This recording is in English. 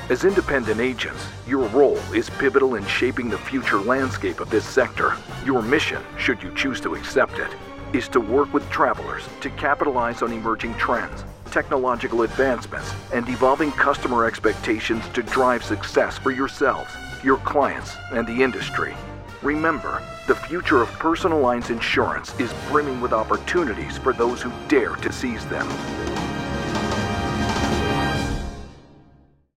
As independent agents, your role is pivotal in shaping the future landscape of this sector. Your mission, should you choose to accept it, is to work with travelers to capitalize on emerging trends, technological advancements, and evolving customer expectations to drive success for yourselves, your clients, and the industry. Remember, the future of personal lines insurance is brimming with opportunities for those who dare to seize them.